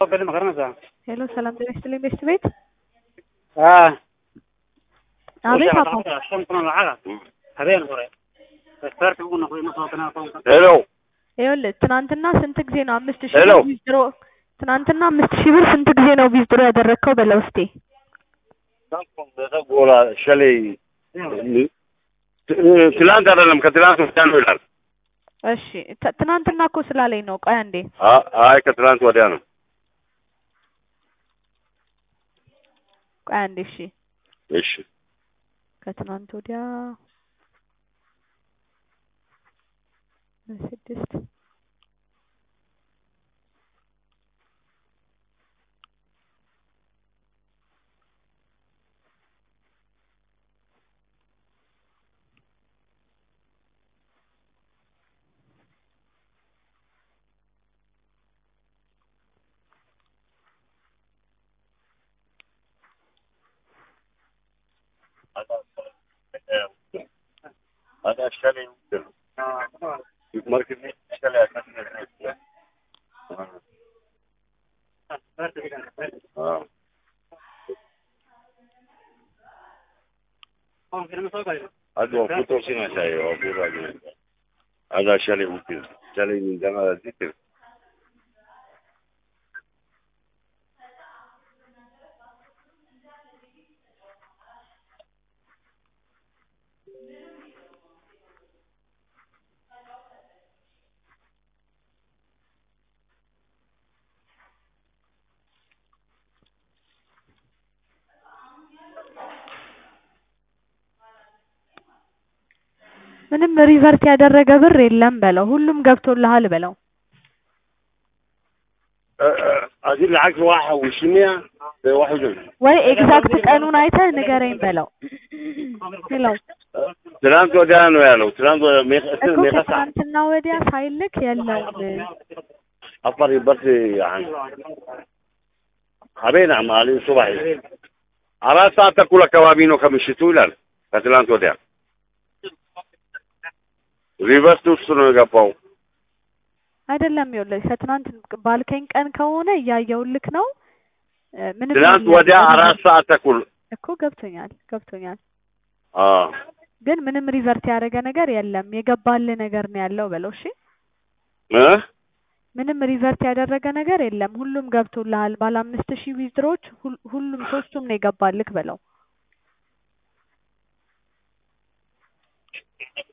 Hello, salam ጤና ይስጥልኝ ቤስት ቤት። አቤት አባ ሄሎ ይኸውልህ ትናንትና ስንት ጊዜ ነው 5000 ሄሎ ብር ዊዝድሮ ትናንትና 5000 ብር ስንት ጊዜ ነው ዊዝድሮ ያደረግከው በለው እስቲ። ጎላ ሸሌ ትላንት አይደለም ከትላንት ወዲያ ነው ይላል። እሺ ትናንትና እኮ ስላለኝ ነው። ቆይ አንዴ አይ ከትላንት ወዲያ ነው። ቆይ አንዴ እሺ እሺ ከትናንት ወዲያ ስድስት هذا شلي مركز شلي هذا فوتو سينا شاي او بيراجع هذا شلي ممكن شلي من جمال الذكر ምንም ሪቨርት ያደረገ ብር የለም በለው። ሁሉም ገብቶልሃል በለው። أجيب لك واحد وشمية بواحد وجوز ወይ ኤግዛክት ቀኑን አይተህ ንገረኝ በለው። ሄሎ ትናንት ወዲያ ነው ያለው። ትናንት እኮ ميقاسا ከትናንትና ወዲያ ሳይልክ የለውም። أفر بس يعني حبينا عمالين صباحي أراد ساعة تقول كوابينو كمشيتو ይላል ከትላንት ወዲያ ሪቨርስ ውስጥ ነው የገባው። አይደለም ይኸውልህ ከትናንት ባልከኝ ቀን ከሆነ እያየሁልክ ነው። ምንም ትናንት ወዲያ 4 ሰዓት ተኩል እኮ ገብቶኛል። አዎ ግን ምንም ሪቨርት ያደረገ ነገር የለም። የገባልህ ነገር ነው ያለው በለው። እሺ ምንም ሪቨርት ያደረገ ነገር የለም። ሁሉም ገብቶልሃል። ባለ 5000 ዊዝድሮች ሁሉም ሶስቱም ነው የገባልክ በለው።